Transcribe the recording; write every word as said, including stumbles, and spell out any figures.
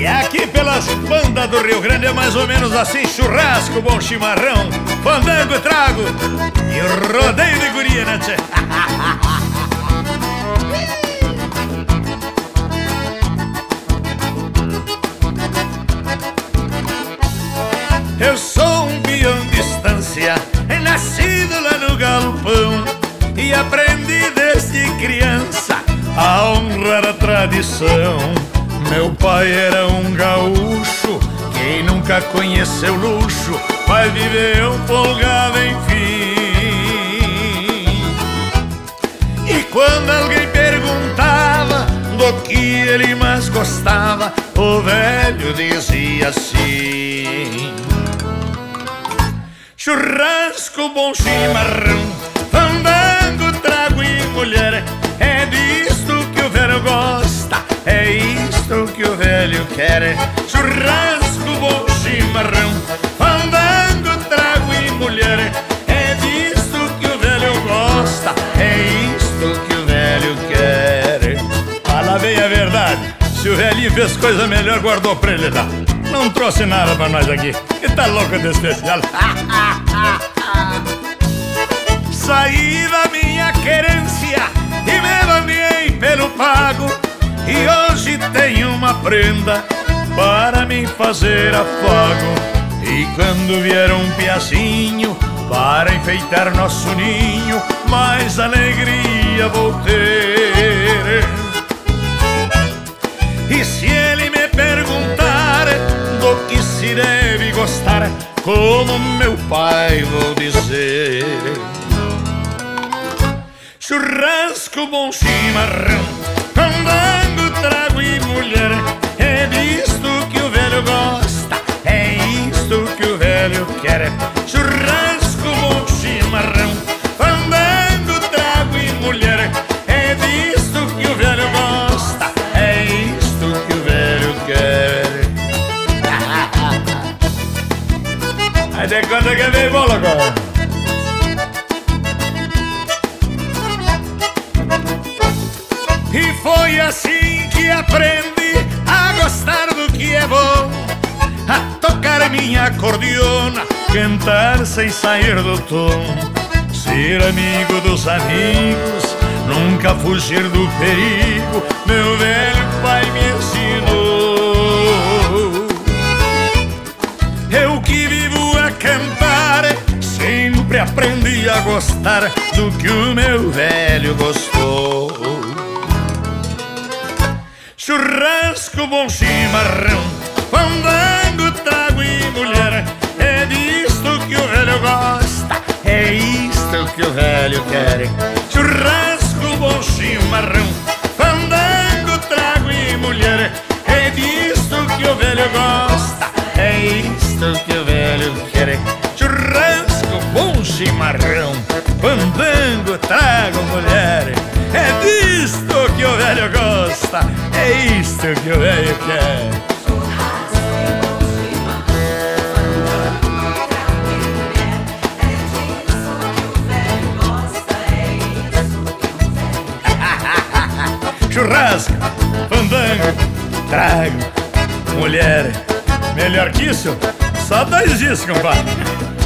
E aqui pelas bandas do Rio Grande é mais ou menos assim: churrasco, bom chimarrão, fandango, trago e rodeio de guria, né, tchê? Eu sou um peão de estância, nascido lá no galpão, e aprendi desde criança a honrar a tradição. Meu pai era um gaúcho, quem nunca conheceu luxo vai viver um folgado enfim. E quando alguém perguntava do que ele mais gostava, o velho dizia assim: churrasco, bom chimarrão, fandango, trago e mulher. É disto que o velho gosta, é isto que o velho quer. Churrasco, bom chimarrão, fandango, trago e mulher. É disto que o velho gosta, é isto que o velho quer. Fala bem a verdade, se o velhinho fez coisa melhor, guardou pra ele lá. Não trouxe nada pra nós aqui, e tá louco de especial. Saí da minha querência e me banhei pelo pago, e hoje tenho uma prenda para me fazer afago. E quando vier um piacinho para enfeitar nosso ninho, mais alegria vou ter. E se ele me perguntar do que se deve gostar, como meu pai vou dizer: churrasco, bom chimarrão, fandango, trago e mulher. É disto que o velho gosta, é isto que o velho quer. Churrasco, bom chimarrão, fandango, trago e mulher. É disto que o velho gosta, é isto que o velho quer. Aí de conta que vem bola agora. E foi assim que aprendi a gostar do que é bom, a tocar minha acordeona, cantar sem sair do tom, ser amigo dos amigos, nunca fugir do perigo. Meu velho pai me ensinou. Eu que vivo a cantar, sempre aprendi a gostar do que o meu velho gostou. Churrasco, bom chimarrão, fandango, trago e mulher. É disto que o velho gosta, é isto que o velho quer. Churrasco, bom chimarrão, fandango, trago e mulher. É disto que o velho gosta, é isto que o velho quer. Churrasco, bom chimarrão, fandango, trago, mulher. É disto que o velho gosta, é isto que o velho quer. Churrasco, fandango, trago, mulher. Melhor que isso, só dois dias, compadre.